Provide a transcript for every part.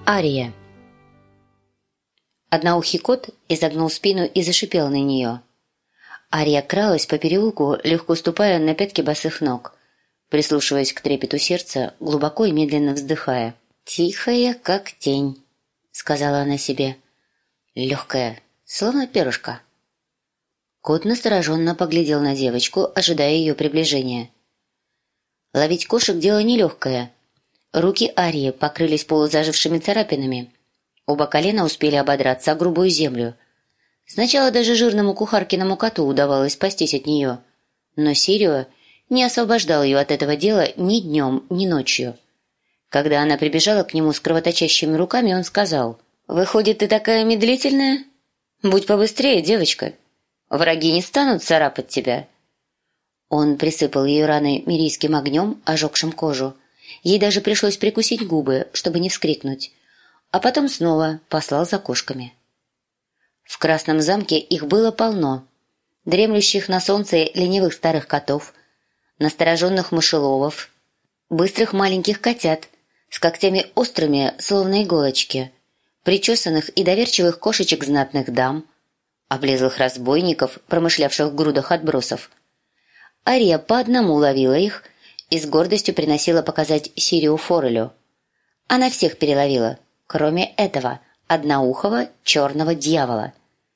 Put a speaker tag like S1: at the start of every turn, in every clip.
S1: Ария. Одноухий кот изогнул спину и зашипел на нее. Ария кралась по переулку, легко ступая на пятки босых ног, прислушиваясь к трепету сердца, глубоко и медленно вздыхая. «Тихая, как тень», — сказала она себе. «Легкая, словно перышко». Кот настороженно поглядел на девочку, ожидая ее приближения. Ловить кошек — дело нелегкое. Руки Арии покрылись полузажившими царапинами. Оба колена успели ободраться о грубую землю. Сначала даже жирному кухаркиному коту удавалось спастись от нее, но Сирио не освобождал ее от этого дела ни днем, ни ночью. Когда она прибежала к нему с кровоточащими руками, он сказал: «Выходит, ты такая медлительная? Будь побыстрее, девочка. Враги не станут царапать тебя». Он присыпал ее раны мирийским огнем, ожегшим кожу. Ей даже пришлось прикусить губы, чтобы не вскрикнуть. А потом снова послал за кошками. В Красном замке их было полно. Дремлющих на солнце ленивых старых котов, настороженных мышеловов, быстрых маленьких котят с когтями острыми, словно иголочки, причесанных и доверчивых кошечек знатных дам, облезлых разбойников, промышлявших в грудах отбросов. Ария по одному ловила их и с гордостью приносила показать Сириу Форелю. Она всех переловила, кроме этого одноухого черного дьявола.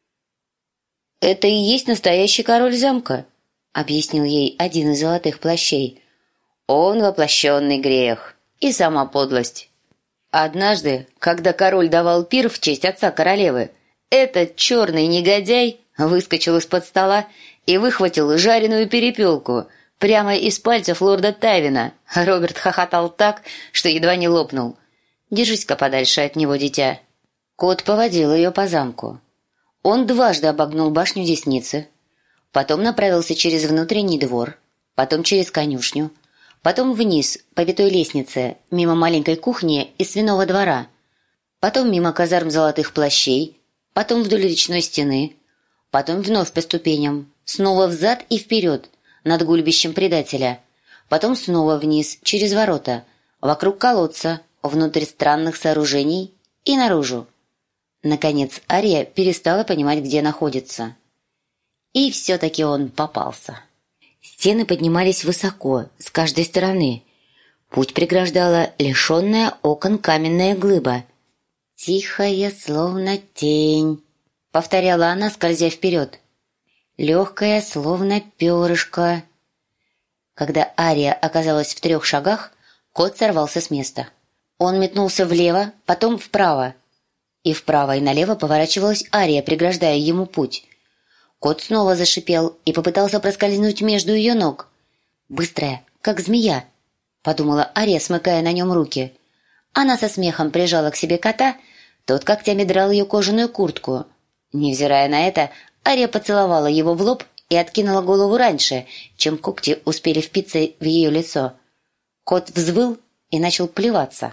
S1: «Это и есть настоящий король замка», — объяснил ей один из золотых плащей. «Он воплощенный грех и сама подлость. Однажды, когда король давал пир в честь отца королевы, этот черный негодяй выскочил из-под стола и выхватил жареную перепелку прямо из пальцев лорда Тавина. Роберт хохотал так, что едва не лопнул. Держись-ка подальше от него, дитя». Кот поводил ее по замку. Он дважды обогнул башню Десницы, потом направился через внутренний двор, потом через конюшню, потом вниз по витой лестнице, мимо маленькой кухни и свиного двора, потом мимо казарм золотых плащей, потом вдоль речной стены, потом вновь по ступеням, снова взад и вперед, над гульбищем предателя, потом снова вниз, через ворота, вокруг колодца, внутрь странных сооружений и наружу. Наконец Ария перестала понимать, где находится. И все-таки он попался. Стены поднимались высоко, с каждой стороны. Путь преграждала лишенная окон каменная глыба. «Тихая, словно тень», — повторяла она, скользя вперед. «Легкая, словно перышко». Когда Ария оказалась в 3 шагах, кот сорвался с места. Он метнулся влево, потом вправо. И вправо и налево поворачивалась Ария, преграждая ему путь. Кот снова зашипел и попытался проскользнуть между ее ног. «Быстрая, как змея», — подумала Ария, смыкая на нем руки. Она со смехом прижала к себе кота, тот когтями драл ее кожаную куртку. Невзирая на это, Ария поцеловала его в лоб и откинула голову раньше, чем когти успели впиться в ее лицо. Кот взвыл и начал плеваться.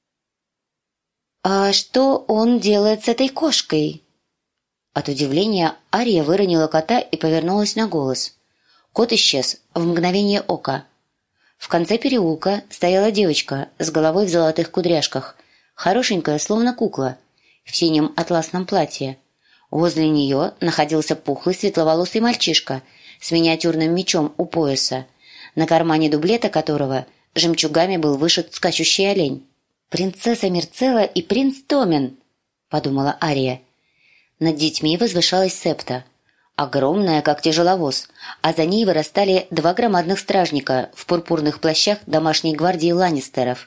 S1: «А что он делает с этой кошкой?» От удивления Ария выронила кота и повернулась на голос. Кот исчез в мгновение ока. В конце переулка стояла девочка с головой в золотых кудряшках, хорошенькая, словно кукла, в синем атласном платье. Возле нее находился пухлый светловолосый мальчишка с миниатюрным мечом у пояса, на кармане дублета которого жемчугами был вышит скачущий олень. «Принцесса Мирцелла и принц Томен», — подумала Ария. Над детьми возвышалась Септа, огромная, как тяжеловоз, а за ней вырастали 2 громадных стражника в пурпурных плащах домашней гвардии Ланнистеров.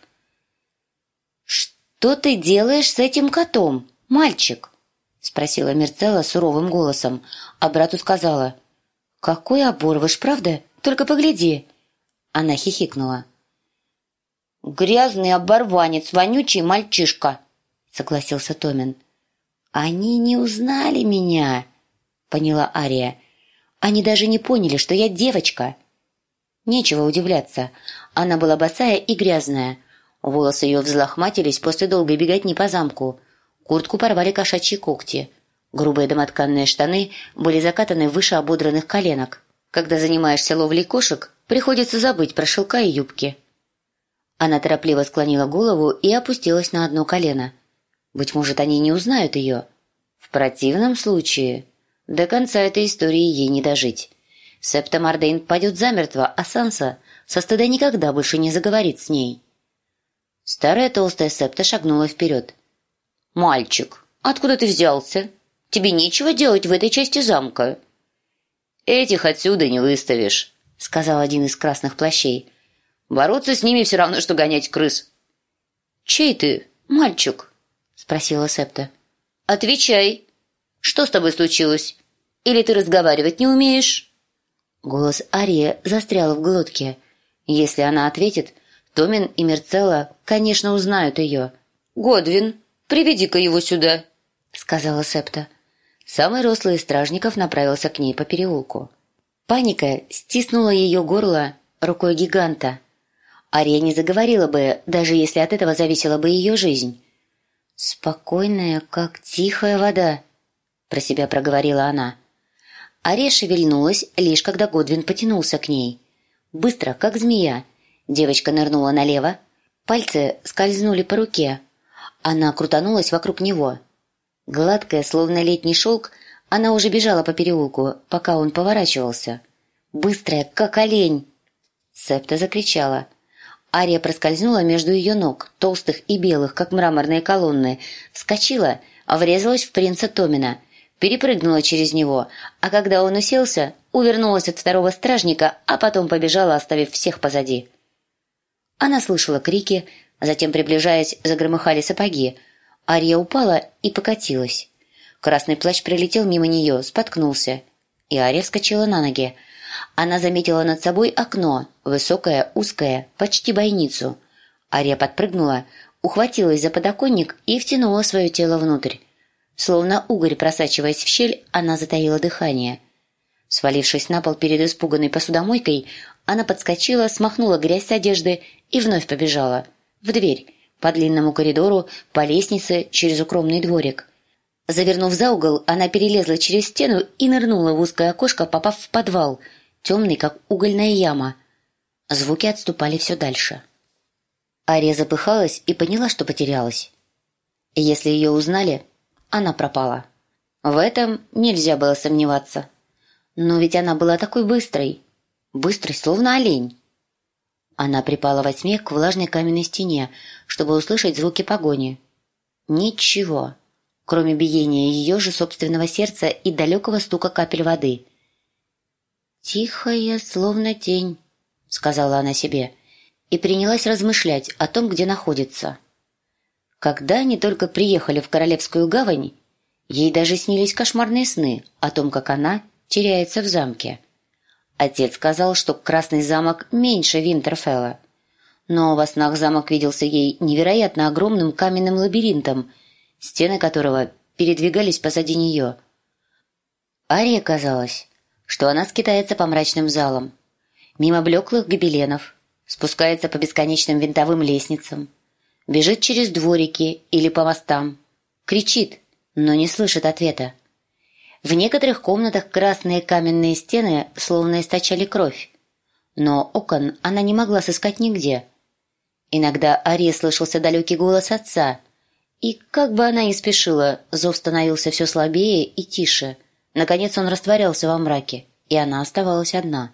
S1: «Что ты делаешь с этим котом, мальчик?» — спросила Мирцелла суровым голосом, а брату сказала: «Какой оборвыш, правда? Только погляди!» Она хихикнула. «Грязный оборванец, вонючий мальчишка», — согласился Томин. «Они не узнали меня», — поняла Ария. «Они даже не поняли, что я девочка». Нечего удивляться. Она была босая и грязная. Волосы ее взлохматились после долгой беготни по замку. Куртку порвали кошачьи когти. Грубые домотканные штаны были закатаны выше ободранных коленок. Когда занимаешься ловлей кошек, приходится забыть про шелка и юбки. Она торопливо склонила голову и опустилась на одно колено. Быть может, они не узнают ее. В противном случае до конца этой истории ей не дожить. Септа Мордейн падет замертво, а Санса со стыда никогда больше не заговорит с ней. Старая толстая Септа шагнула вперед. «Мальчик, откуда ты взялся? Тебе нечего делать в этой части замка». «Этих отсюда не выставишь», — сказал один из красных плащей. «Бороться с ними все равно, что гонять крыс». «Чей ты, мальчик?» — спросила Септа. «Отвечай. Что с тобой случилось? Или ты разговаривать не умеешь?» Голос Арии застрял в глотке. Если она ответит, Томин и Мерцелла, конечно, узнают ее. «Годвин, приведи-ка его сюда», — сказала Септа. Самый рослый из стражников направился к ней по переулку. Паника стиснула ее горло рукой гиганта. Ария не заговорила бы, даже если от этого зависела бы ее жизнь. «Спокойная, как тихая вода», — про себя проговорила она. Ария шевельнулась, лишь когда Годвин потянулся к ней. Быстро, как змея, девочка нырнула налево, пальцы скользнули по руке. Она крутанулась вокруг него. Гладкая, словно летний шелк, она уже бежала по переулку, пока он поворачивался. Быстрая, как олень. Септа закричала. Ария проскользнула между ее ног, толстых и белых, как мраморные колонны, вскочила, врезалась в принца Томина, перепрыгнула через него, а когда он уселся, увернулась от второго стражника, а потом побежала, оставив всех позади. Она слышала крики, затем, приближаясь, загромыхали сапоги. Ария упала и покатилась. Красный плащ прилетел мимо нее, споткнулся, и Ария вскочила на ноги. Она заметила над собой окно, высокое, узкое, почти бойницу. Ария подпрыгнула, ухватилась за подоконник и втянула свое тело внутрь. Словно угорь, просачиваясь в щель, она затаила дыхание. Свалившись на пол перед испуганной посудомойкой, она подскочила, смахнула грязь с одежды и вновь побежала. В дверь, по длинному коридору, по лестнице, через укромный дворик. Завернув за угол, она перелезла через стену и нырнула в узкое окошко, попав в подвал, темный, как угольная яма. Звуки отступали все дальше. Ария запыхалась и поняла, что потерялась. Если ее узнали, она пропала. В этом нельзя было сомневаться. Но ведь она была такой быстрой. Быстрой, словно олень. Она припала во тьме к влажной каменной стене, чтобы услышать звуки погони. Ничего, кроме биения ее же собственного сердца и далекого стука капель воды. «Тихая, словно тень», — сказала она себе, и принялась размышлять о том, где находится. Когда они только приехали в Королевскую гавань, ей даже снились кошмарные сны о том, как она теряется в замке. Отец сказал, что Красный замок меньше Винтерфелла, но во снах замок виделся ей невероятно огромным каменным лабиринтом, стены которого передвигались позади нее. Арии казалось, что она скитается по мрачным залам, мимо блеклых гобеленов, спускается по бесконечным винтовым лестницам, бежит через дворики или по мостам, кричит, но не слышит ответа. В некоторых комнатах красные каменные стены словно источали кровь, но окон она не могла сыскать нигде. Иногда Арии слышался далекий голос отца, и, как бы она ни спешила, зов становился все слабее и тише. Наконец он растворялся во мраке, и она оставалась одна.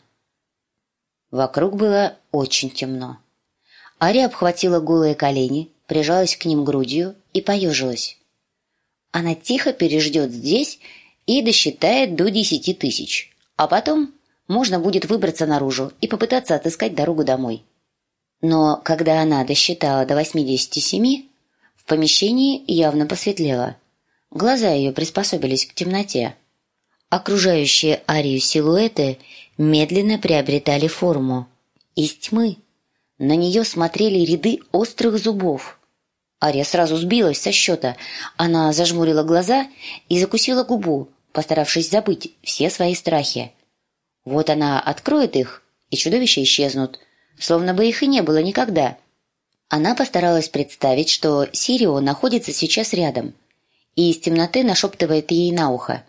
S1: Вокруг было очень темно. Ария обхватила голые колени, прижалась к ним грудью и поежилась. Она тихо переждет здесь и досчитает до 10 000, а потом можно будет выбраться наружу и попытаться отыскать дорогу домой. Но когда она досчитала до 87, в помещении явно посветлело. Глаза ее приспособились к темноте. Окружающие Арию силуэты медленно приобретали форму. Из тьмы на нее смотрели ряды острых зубов. Ария сразу сбилась со счета. Она зажмурила глаза и закусила губу, постаравшись забыть все свои страхи. Вот она откроет их, и чудовища исчезнут, словно бы их и не было никогда. Она постаралась представить, что Сирио находится сейчас рядом, и из темноты нашептывает ей на ухо.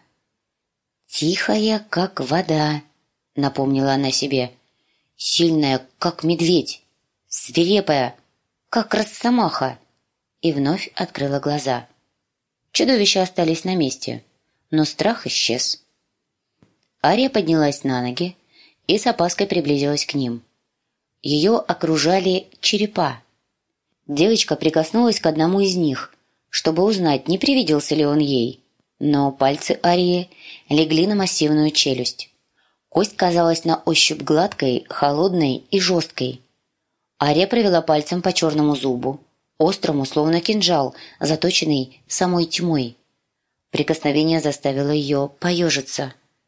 S1: «Тихая, как вода», — напомнила она себе. «Сильная, как медведь, свирепая, как росомаха», и вновь открыла глаза. Чудовища остались на месте, но страх исчез. Ария поднялась на ноги и с опаской приблизилась к ним. Ее окружали черепа. Девочка прикоснулась к одному из них, чтобы узнать, не привиделся ли он ей. Но пальцы Арии легли на массивную челюсть. Кость казалась на ощупь гладкой, холодной и жесткой. Ария провела пальцем по черному зубу, острому, словно кинжал, заточенный самой тьмой. Прикосновение заставило ее поежиться.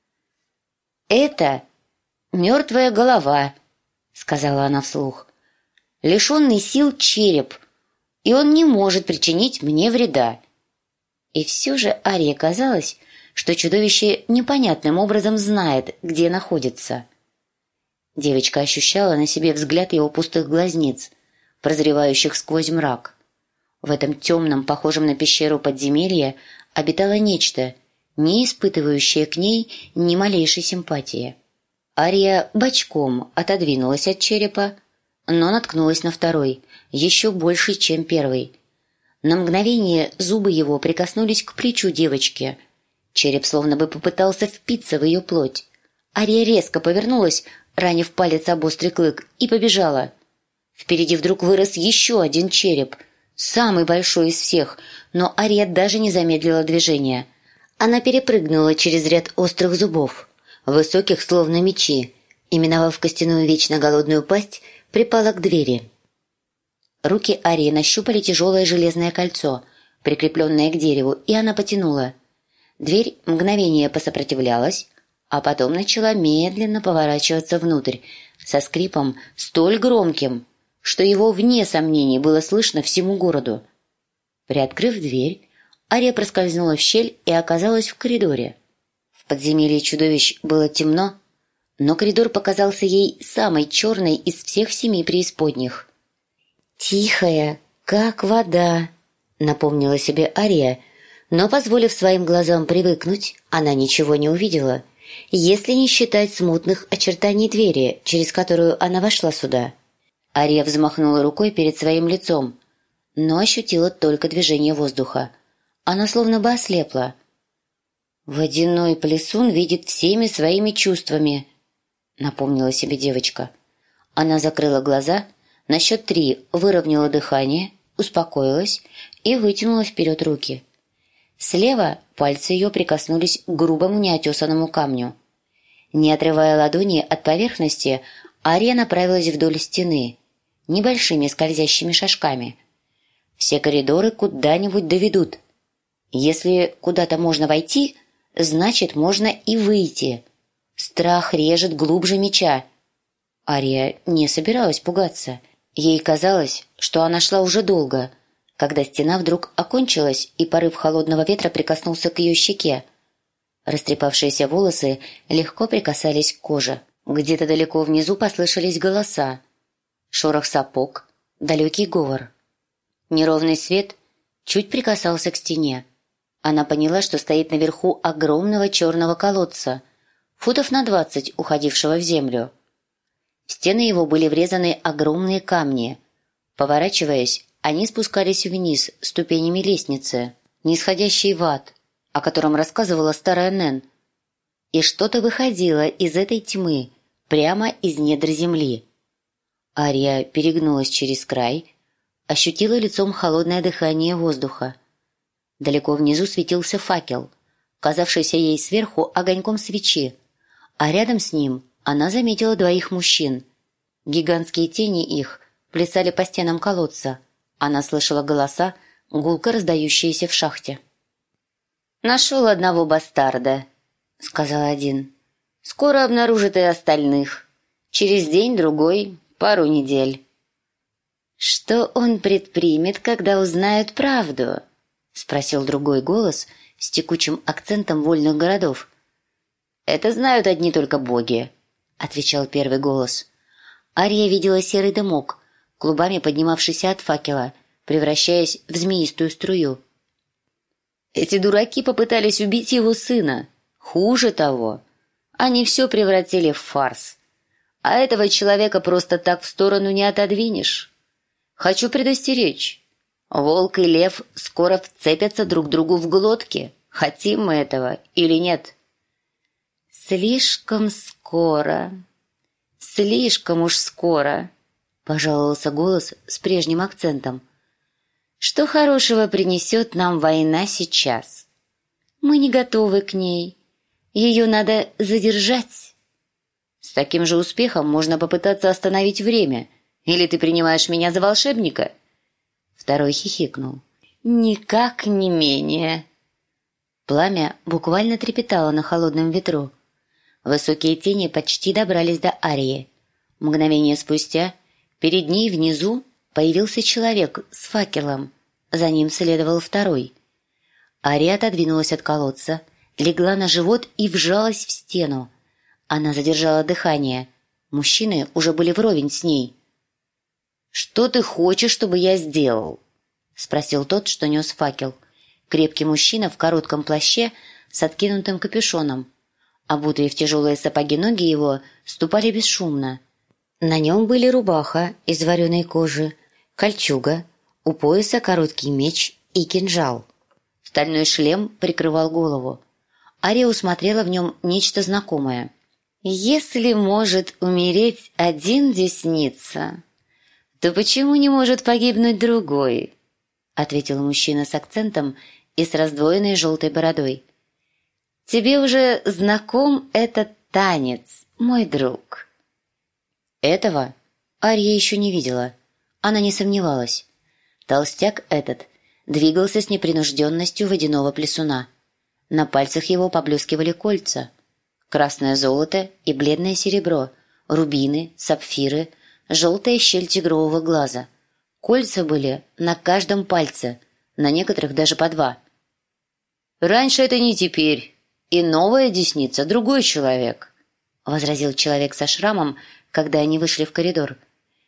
S1: «Это мертвая голова», — сказала она вслух. «Лишенный сил череп, и он не может причинить мне вреда». И все же Арии казалось, что чудовище непонятным образом знает, где находится. Девочка ощущала на себе взгляд его пустых глазниц, прозревающих сквозь мрак. В этом темном, похожем на пещеру подземелье, обитало нечто, не испытывающее к ней ни малейшей симпатии. Ария бочком отодвинулась от черепа, но наткнулась на второй, еще больший, чем первый. На мгновение зубы его прикоснулись к плечу девочки. Череп словно бы попытался впиться в ее плоть. Ария резко повернулась, ранив палец об острый клык, и побежала. Впереди вдруг вырос еще один череп, самый большой из всех, но Ария даже не замедлила движения. Она перепрыгнула через ряд острых зубов, высоких словно мечи, и, миновав костяную вечно голодную пасть, припала к двери. Руки Арии нащупали тяжелое железное кольцо, прикрепленное к дереву, и она потянула. Дверь мгновение посопротивлялась, а потом начала медленно поворачиваться внутрь, со скрипом столь громким, что его, вне сомнений, было слышно всему городу. Приоткрыв дверь, Ария проскользнула в щель и оказалась в коридоре. В подземелье чудовищ было темно, но коридор показался ей самой черной из всех 7 преисподних. «Тихая, как вода», — напомнила себе Ария, но, позволив своим глазам привыкнуть, она ничего не увидела, если не считать смутных очертаний двери, через которую она вошла сюда. Ария взмахнула рукой перед своим лицом, но ощутила только движение воздуха. Она словно бы ослепла. «Водяной плесун видит всеми своими чувствами», — напомнила себе девочка. Она закрыла глаза, на счет 3 выровняла дыхание, успокоилась и вытянула вперед руки. Слева пальцы ее прикоснулись к грубому неотесанному камню. Не отрывая ладони от поверхности, Ария направилась вдоль стены, небольшими скользящими шажками. Все коридоры куда-нибудь доведут. Если куда-то можно войти, значит, можно и выйти. Страх режет глубже меча. Ария не собиралась пугаться. Ей казалось, что она шла уже долго, когда стена вдруг окончилась, и порыв холодного ветра прикоснулся к ее щеке. Растрепавшиеся волосы легко прикасались к коже. Где-то далеко внизу послышались голоса. Шорох сапог, далекий говор. Неровный свет чуть прикасался к стене. Она поняла, что стоит наверху огромного черного колодца, футов на 20 уходившего в землю. В стены его были врезаны огромные камни. Поворачиваясь, они спускались вниз ступенями лестницы, нисходящей в ад, о котором рассказывала старая Нэн. И что-то выходило из этой тьмы, прямо из недр земли. Ария перегнулась через край, ощутила лицом холодное дыхание воздуха. Далеко внизу светился факел, казавшийся ей сверху огоньком свечи, а рядом с ним она заметила 2 мужчин. Гигантские тени их плясали по стенам колодца. Она слышала голоса, гулко раздающиеся в шахте. «Нашел одного бастарда», — сказал один. «Скоро обнаружит и остальных. Через день-другой, пару недель». «Что он предпримет, когда узнают правду?» — спросил другой голос с текучим акцентом вольных городов. «Это знают одни только боги», — отвечал первый голос. Ария видела серый дымок, клубами поднимавшийся от факела, превращаясь в змеистую струю. «Эти дураки попытались убить его сына. Хуже того, они все превратили в фарс. А этого человека просто так в сторону не отодвинешь. Хочу предостеречь. Волк и лев скоро вцепятся друг другу в глотки. Хотим мы этого или нет? Слишком скоро. Слишком уж скоро, пожаловался голос с прежним акцентом. Что хорошего принесет нам война сейчас? Мы не готовы к ней. Ее надо задержать. С таким же успехом можно попытаться остановить время. Или ты принимаешь меня за волшебника? Второй хихикнул. Никак не менее. Пламя буквально трепетало на холодном ветру. Высокие тени почти добрались до Арии. Мгновение спустя перед ней внизу появился человек с факелом. За ним следовал второй. Ария отодвинулась от колодца, легла на живот и вжалась в стену. Она задержала дыхание. Мужчины уже были вровень с ней. «Что ты хочешь, чтобы я сделал?» — спросил тот, что нес факел. Крепкий мужчина в коротком плаще с откинутым капюшоном. Обутые в тяжелые сапоги ноги его ступали бесшумно. На нем были рубаха из вареной кожи, кольчуга, у пояса короткий меч и кинжал. Стальной шлем прикрывал голову. Ария усмотрела в нем нечто знакомое. «Если может умереть один десница, то почему не может погибнуть другой?» — ответил мужчина с акцентом и с раздвоенной желтой бородой. «Тебе уже знаком этот танец, мой друг». Этого Ария еще не видела. Она не сомневалась. Толстяк этот двигался с непринужденностью водяного плесуна. На пальцах его поблескивали кольца. Красное золото и бледное серебро, рубины, сапфиры, желтая щель тигрового глаза. Кольца были на каждом пальце, на некоторых даже по два. «Раньше это не теперь. И новая десница — другой человек», — возразил человек со шрамом, когда они вышли в коридор.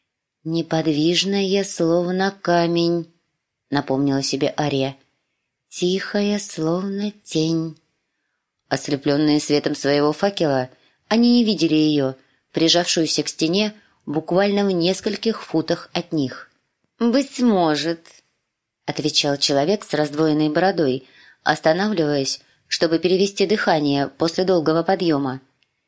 S1: «Неподвижная, словно камень», — напомнила себе Ария. «Тихая, словно тень». Ослепленные светом своего факела, они не видели ее, прижавшуюся к стене буквально в нескольких футах от них. «Быть может», — отвечал человек с раздвоенной бородой, останавливаясь, чтобы перевести дыхание после долгого подъема.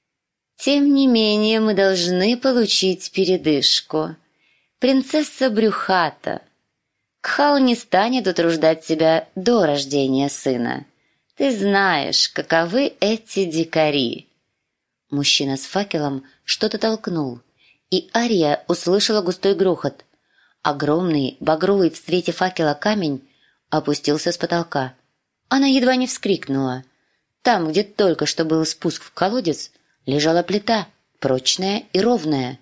S1: «Тем не менее мы должны получить передышку. Принцесса Брюхата. Кхал не станет утруждать себя до рождения сына. Ты знаешь, каковы эти дикари». Мужчина с факелом что-то толкнул, и Ария услышала густой грохот. Огромный, багровый в свете факела камень опустился с потолка. Она едва не вскрикнула. Там, где только что был спуск в колодец, лежала плита, прочная и ровная.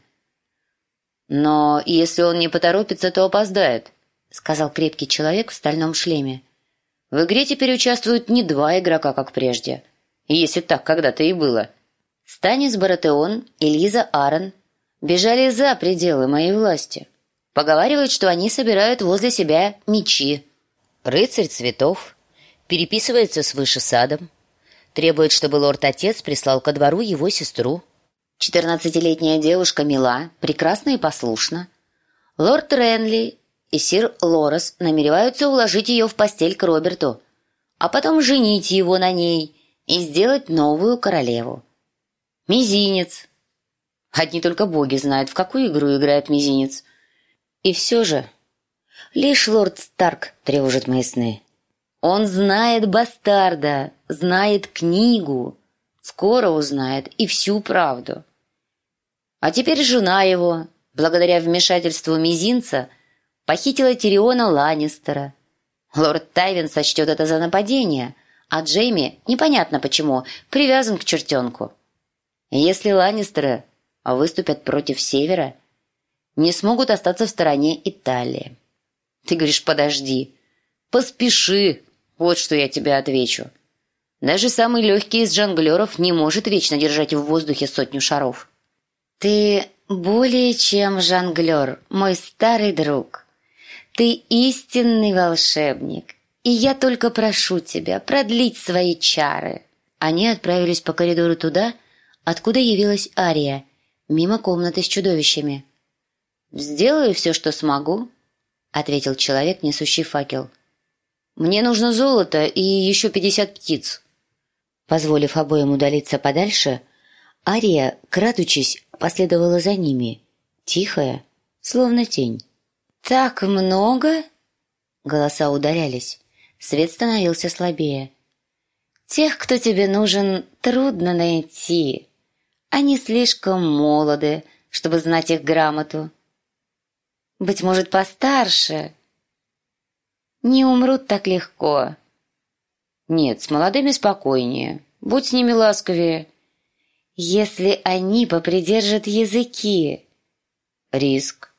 S1: «Но если он не поторопится, то опоздает», — сказал крепкий человек в стальном шлеме. «В игре теперь участвуют не два игрока, как прежде, если так когда-то и было. Станис Баратеон и Лиза Аарон бежали за пределы моей власти. Поговаривают, что они собирают возле себя мечи. Рыцарь цветов переписывается с Выше Садом, требует, чтобы лорд-отец прислал ко двору его сестру. 14-летняя девушка мила, прекрасна и послушна. Лорд Ренли и сир Лорес намереваются уложить ее в постель к Роберту, а потом женить его на ней и сделать новую королеву. Мизинец. Одни только боги знают, в какую игру играет мизинец. И все же лишь лорд Старк тревожит мои сны. Он знает бастарда, знает книгу, скоро узнает и всю правду. А теперь жена его, благодаря вмешательству мизинца, похитила Тириона Ланнистера. Лорд Тайвин сочтет это за нападение, а Джейми, непонятно почему, привязан к чертенку. Если Ланнистеры выступят против Севера, не смогут остаться в стороне Италии. Ты говоришь, подожди, поспеши, вот что я тебе отвечу. Даже самый легкий из жонглеров не может вечно держать в воздухе 100 шаров. Ты более чем жонглер, мой старый друг. Ты истинный волшебник, и я только прошу тебя продлить свои чары. Они отправились по коридору туда, откуда явилась Ария, мимо комнаты с чудовищами. «Сделаю все, что смогу», — ответил человек, несущий факел. «Мне нужно золото и еще 50 птиц». Позволив обоим удалиться подальше, Ария, крадучись, последовала за ними, тихая, словно тень. «Так много?» Голоса удалялись, свет становился слабее. «Тех, кто тебе нужен, трудно найти. Они слишком молоды, чтобы знать их грамоту. Быть может, постарше. Не умрут так легко». «Нет, с молодыми спокойнее. Будь с ними ласковее». «Если они попридержат языки». «Риск».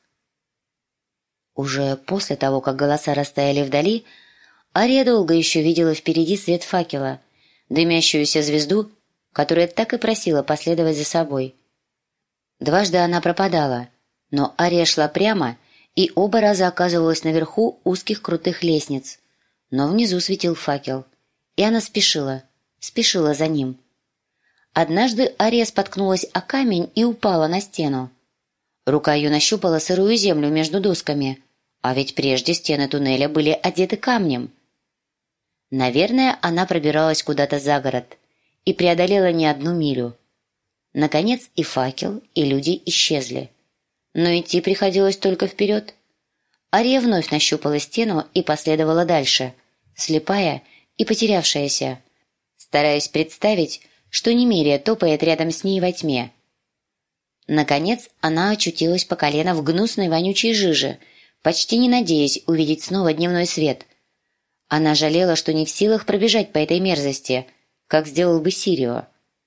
S1: Уже после того, как голоса растаяли вдали, Ария долго еще видела впереди свет факела, дымящуюся звезду, которая так и просила последовать за собой. Дважды она пропадала, но Ария шла прямо и оба раза оказывалась наверху узких крутых лестниц, но внизу светил факел, и она спешила за ним. Однажды Ария споткнулась о камень и упала на стену. Рука ее нащупала сырую землю между досками, а ведь прежде стены туннеля были одеты камнем. Наверное, она пробиралась куда-то за город и преодолела не одну милю. Наконец и факел, и люди исчезли. Но идти приходилось только вперед. Ария вновь нащупала стену и последовала дальше, слепая и потерявшаяся, стараясь представить, что Немерия топает рядом с ней во тьме. Наконец она очутилась по колено в гнусной вонючей жиже, почти не надеясь увидеть снова дневной свет. Она жалела, что не в силах пробежать по этой мерзости, как сделал бы Сирио.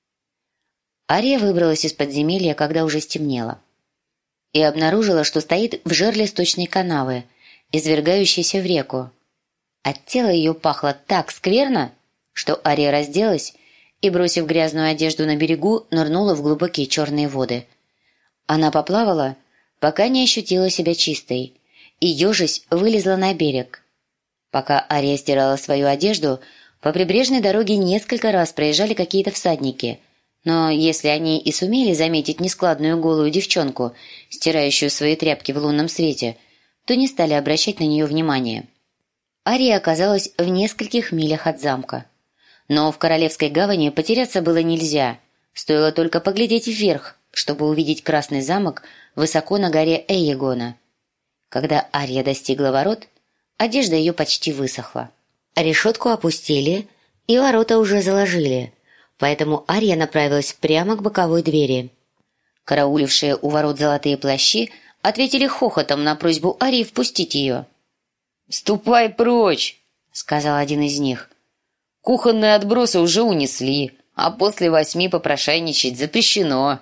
S1: Ария выбралась из подземелья, когда уже стемнело, и обнаружила, что стоит в жерле сточной канавы, извергающейся в реку. От тела ее пахло так скверно, что Ария разделась и, бросив грязную одежду на берегу, нырнула в глубокие черные воды. Она поплавала, пока не ощутила себя чистой, и, ежась, вылезла на берег. Пока Ария стирала свою одежду, по прибрежной дороге несколько раз проезжали какие-то всадники, но если они и сумели заметить нескладную голую девчонку, стирающую свои тряпки в лунном свете, то не стали обращать на нее внимания. Ария оказалась в нескольких милях от замка. Но в Королевской гавани потеряться было нельзя, стоило только поглядеть вверх, чтобы увидеть красный замок высоко на горе Эйегона. Когда Ария достигла ворот, одежда ее почти высохла. Решетку опустили, и ворота уже заложили, поэтому Ария направилась прямо к боковой двери. Караулившие у ворот золотые плащи ответили хохотом на просьбу Арии впустить ее. «Ступай прочь!» — сказал один из них. «Кухонные отбросы уже унесли, а после 8 попрошайничать запрещено».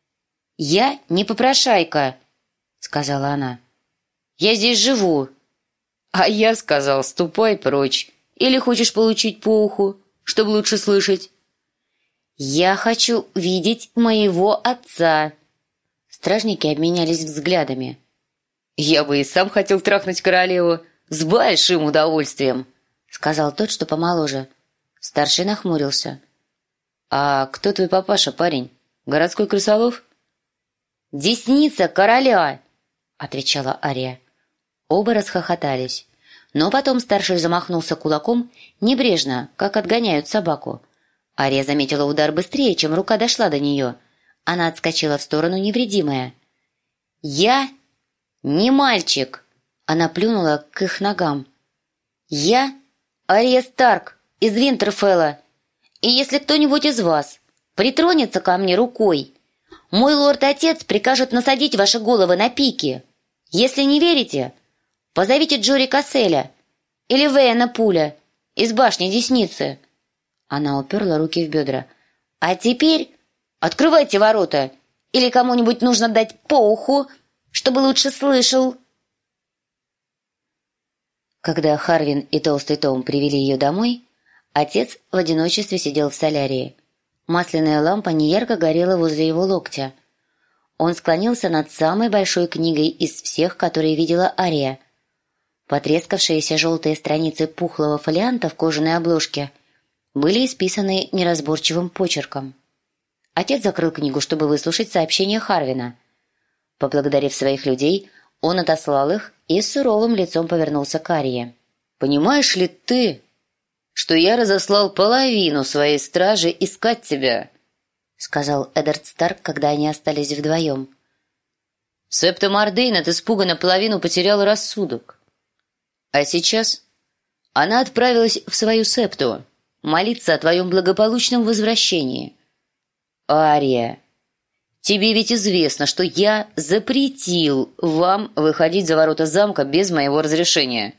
S1: «Я не попрошайка», — сказала она. «Я здесь живу». «А я сказал, ступай прочь. Или хочешь получить по уху, чтобы лучше слышать?» «Я хочу видеть моего отца». Стражники обменялись взглядами. «Я бы и сам хотел трахнуть королеву с большим удовольствием», — сказал тот, что помоложе. Старший нахмурился. «А кто твой папаша, парень? Городской крысолов?» «Десница короля!» — отвечала Ария. Оба расхохотались. Но потом старший замахнулся кулаком небрежно, как отгоняют собаку. Ария заметила удар быстрее, чем рука дошла до нее. Она отскочила в сторону невредимая. «Я не мальчик!» Она плюнула к их ногам. «Я Ария Старк из Винтерфелла, и если кто-нибудь из вас притронется ко мне рукой, мой лорд-отец прикажет насадить ваши головы на пики. Если не верите, позовите Джори Касселя или Вейна Пуля из башни Десницы». Она уперла руки в бедра. «А теперь открывайте ворота, или кому-нибудь нужно дать по уху, чтобы лучше слышал». Когда Харвин и Толстый Том привели ее домой, отец в одиночестве сидел в солярии. Масляная лампа неярко горела возле его локтя. Он склонился над самой большой книгой из всех, которые видела Ария. Потрескавшиеся желтые страницы пухлого фолианта в кожаной обложке были исписаны неразборчивым почерком. Отец закрыл книгу, чтобы выслушать сообщение Харвина. Поблагодарив своих людей, он отослал их и с суровым лицом повернулся к Арии. «Понимаешь ли ты, что я разослал половину своей стражи искать тебя?» — сказал Эддард Старк, когда они остались вдвоем. «Септа Мордейн от испуга наполовину потерял рассудок. А сейчас она отправилась в свою септу молиться о твоем благополучном возвращении. Ария, тебе ведь известно, что я запретил вам выходить за ворота замка без моего разрешения».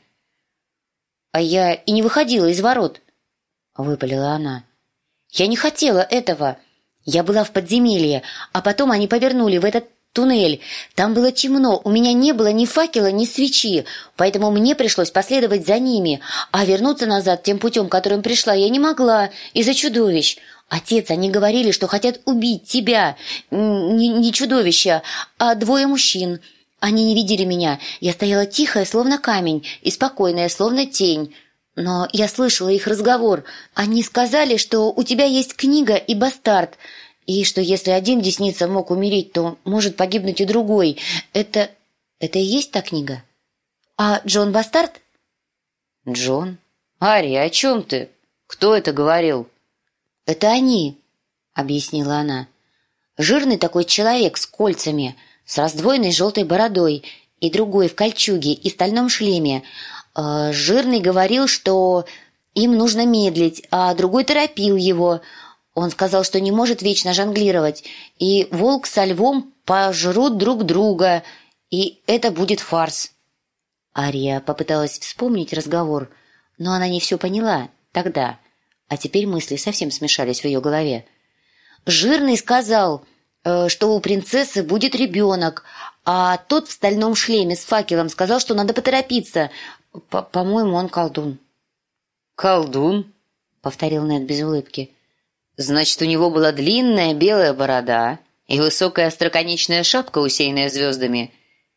S1: «А я и не выходила из ворот», — выпалила она. «Я не хотела этого. Я была в подземелье, а потом они повернули в этот туннель. Там было темно, у меня не было ни факела, ни свечи, поэтому мне пришлось последовать за ними, а вернуться назад тем путем, которым пришла, я не могла из-за чудовищ. Отец, они говорили, что хотят убить тебя, не чудовища, а двое мужчин. Они не видели меня, я стояла тихая, словно камень, и спокойная, словно тень. Но я слышала их разговор. Они сказали, что у тебя есть книга и бастард, и что если один десница мог умереть, то может погибнуть и другой. Это и есть та книга? А Джон Бастард?»
S2: «Джон? Ария, о чем ты? Кто это говорил?»
S1: «Это они», — объяснила она. «Жирный такой человек с кольцами, с раздвоенной желтой бородой, и другой в кольчуге и стальном шлеме. Жирный говорил, что им нужно медлить, а другой торопил его. Он сказал, что не может вечно жонглировать, и волк со львом пожрут друг друга, и это будет фарс». Ария попыталась вспомнить разговор, но она не все поняла тогда, а теперь мысли совсем смешались в ее голове. «Жирный сказал, что у принцессы будет ребенок, а тот в стальном шлеме с факелом сказал, что надо поторопиться. По-моему, он колдун».
S2: «Колдун?» — повторил Нед без улыбки. «Значит, у него была длинная белая борода и высокая остроконечная шапка, усеянная звездами?»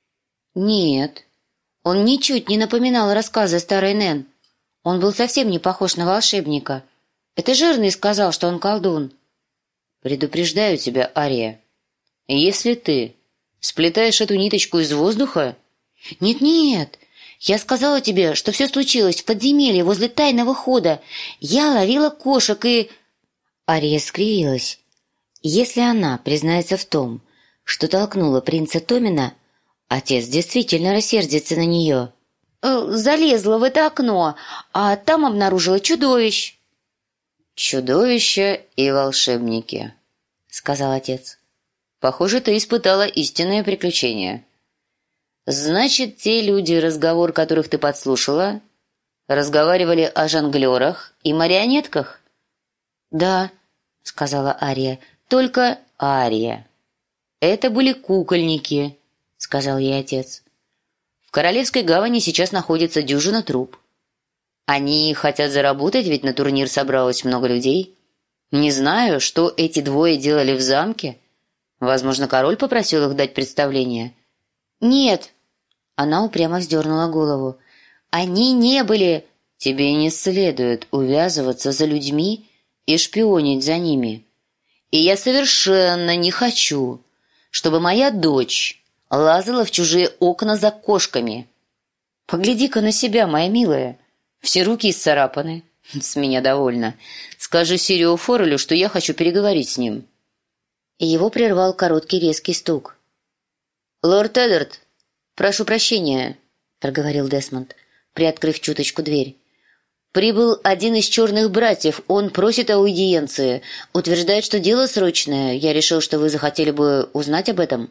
S1: «Нет, он ничуть не напоминал рассказы старой Нэн. Он был совсем не похож на волшебника. Это Жирный сказал, что он колдун».
S2: «Предупреждаю тебя, Ария, если ты сплетаешь эту ниточку из воздуха...»
S1: «Нет-нет, я сказала тебе, что все случилось в подземелье возле тайного хода. Я ловила кошек и...» Ария скривилась. Если она признается в том, что толкнула принца Томина, отец действительно рассердится на нее. «Залезла в это окно, а там обнаружила чудовищ».
S2: «Чудовища и волшебники», — сказал отец. «Похоже, ты испытала истинное приключение. Значит, те люди, разговор которых ты подслушала, разговаривали о жонглерах и марионетках?»
S1: «Да», — сказала Ария, — «только...»
S2: «Ария, это были кукольники», — сказал ей отец. «В Королевской гавани сейчас находится дюжина труп. Они хотят заработать, ведь на турнир собралось много людей. Не знаю, что эти двое делали в замке. Возможно, король попросил их дать представление».
S1: «Нет», — она упрямо вздернула голову, — «они не были...»
S2: «Тебе не следует увязываться за людьми и шпионить за ними. И я совершенно не хочу, чтобы моя дочь лазала в чужие окна за кошками. Погляди-ка на себя, моя милая. Все руки исцарапаны. С меня довольно. Скажи Сирио Форелю, что я хочу переговорить с ним».
S1: И его прервал короткий резкий стук.
S2: «Лорд Эддард, прошу прощения»,
S1: — проговорил Десмонд, приоткрыв чуточку дверь.
S2: «Прибыл один из черных братьев. Он просит аудиенции. Утверждает, что дело срочное. Я решил, что вы захотели бы узнать об этом».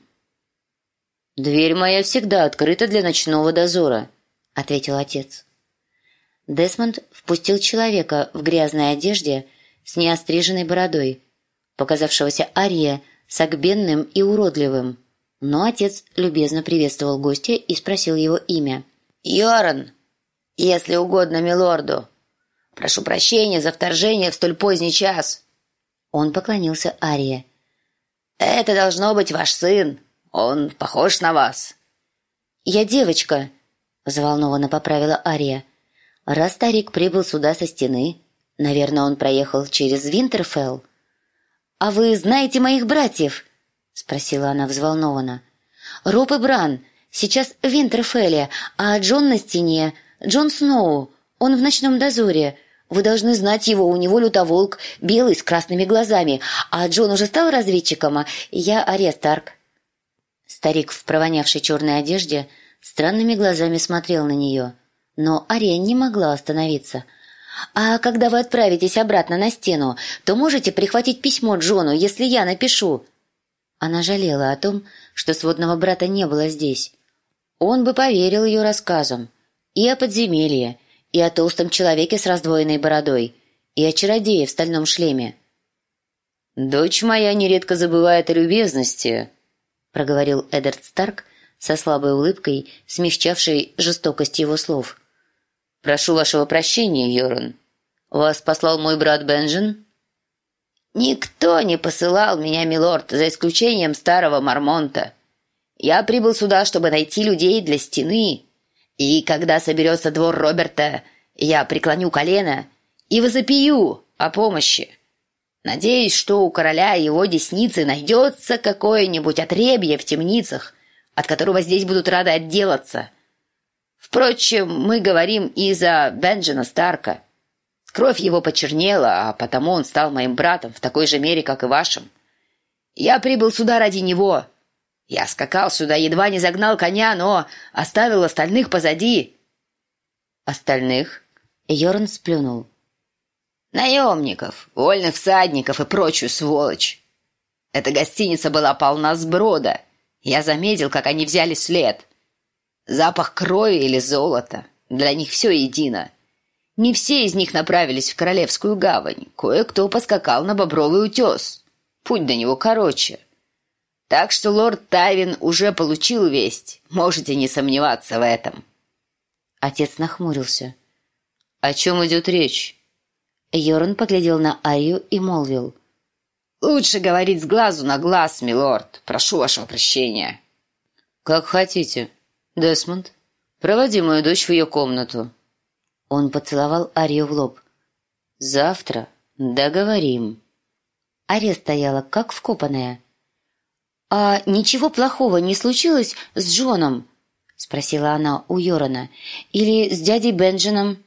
S2: «Дверь моя всегда открыта для ночного дозора», — ответил отец.
S1: Десмонд впустил человека в грязной одежде с неостриженной бородой, показавшегося Арии согбенным и уродливым. Но отец любезно приветствовал гостя и спросил его имя.
S2: «Йоран, если угодно милорду. Прошу прощения за вторжение в столь поздний час».
S1: Он поклонился Арии.
S2: «Это должно быть ваш сын. Он похож на вас».
S1: «Я девочка», — взволнованно поправила Ария. «Раз старик прибыл сюда со стены, наверное, он проехал через Винтерфелл». «А вы знаете моих братьев?» — спросила она взволнованно. «Роб и Бран, Сейчас в Винтерфелле, а Джон на стене. Джон Сноу. Он в ночном дозоре. Вы должны знать его, у него лютоволк, белый, с красными глазами. А Джон уже стал разведчиком, а я Ария Старк». Старик в провонявшей черной одежде странными глазами смотрел на нее. Но Ария не могла остановиться. «А когда вы отправитесь обратно на стену, то можете прихватить письмо Джону, если я напишу». Она жалела о том, что сводного брата не было здесь. Он бы поверил ее рассказам. И о подземелье, и о толстом человеке с раздвоенной бородой, и о чародее в стальном шлеме.
S2: «Дочь моя нередко забывает о любезности», — проговорил Эддард Старк со слабой улыбкой, смягчавшей жестокость его слов. «Прошу вашего прощения, Йорун. Вас послал мой брат Бенджин?»
S3: «Никто не посылал меня, милорд, за исключением старого Мармонта. Я прибыл сюда, чтобы найти людей для стены. И когда соберется двор Роберта, я преклоню колено и возопию о помощи. Надеюсь, что у короля и его десницы найдется какое-нибудь отребье в темницах, от которого здесь будут рады отделаться. Впрочем, мы говорим и за Бенджина Старка. Кровь его почернела, а потому он стал моим братом в такой же мере, как и вашим. Я прибыл сюда ради него. Я скакал сюда, едва не загнал коня, но оставил остальных позади».
S2: «Остальных?»
S1: Йорн сплюнул.
S3: «Наемников, вольных всадников и прочую сволочь. Эта гостиница была полна сброда. Я заметил, как они взяли след. Запах крови или золота. Для них все едино. Не все из них направились в Королевскую гавань. Кое-кто поскакал на Бобровый утес. Путь до него короче. Так что лорд Тайвин уже получил весть. Можете не сомневаться в этом».
S1: Отец нахмурился.
S2: «О чем идет речь?»
S1: Йорн поглядел на Арию и молвил.
S3: «Лучше говорить с глазу на глаз, милорд. Прошу вашего прощения».
S2: «Как хотите. Десмонд, проводи мою дочь в ее комнату».
S1: Он поцеловал Арию в лоб.
S2: «Завтра договорим».
S1: Ария стояла, как вкопанная. «А ничего плохого не случилось с Джоном?» — спросила она у Йорона. «Или с дядей Бенджином?»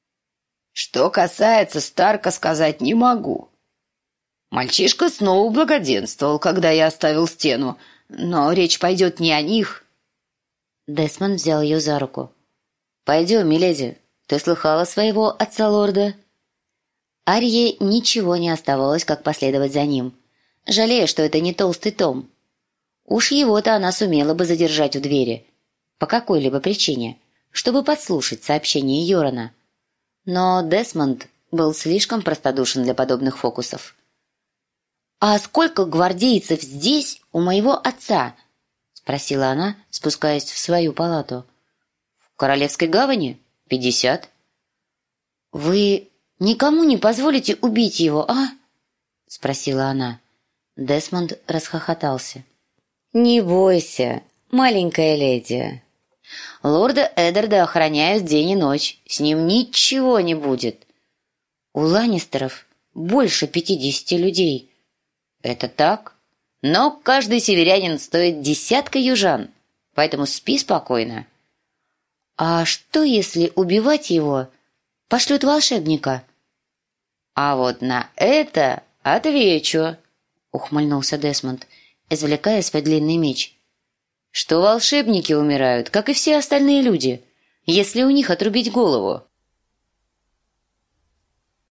S3: «Что касается Старка, сказать не могу. Мальчишка снова благоденствовал, когда я оставил стену, но речь пойдет не о них».
S1: Десмонд взял ее за руку.
S2: «Пойдем, миледи. Ты слыхала своего отца-лорда?»
S1: Арье ничего не оставалось, как последовать за ним, жалея, что это не толстый том. Уж его-то она сумела бы задержать у двери, по какой-либо причине, чтобы подслушать сообщение Йорона. Но Десмонд был слишком простодушен для подобных фокусов. «А сколько гвардейцев здесь у моего отца?» — спросила она, спускаясь в свою палату.
S2: «В Королевской гавани 50».
S1: «Вы никому не позволите убить его, а?» — спросила она. Десмонд расхохотался.
S2: «Не бойся, маленькая леди. Лорда Эддарда охраняют день и ночь. С ним ничего не будет».
S1: «У Ланнистеров больше 50 людей».
S2: «Это так. Но каждый северянин стоит десятка южан, поэтому спи спокойно».
S1: «А что, если убивать его пошлют волшебника?»
S2: «А вот на это отвечу»,
S1: — ухмыльнулся Десмонд, извлекая свой длинный меч.
S2: «Что волшебники умирают, как и все остальные люди, если у них отрубить голову.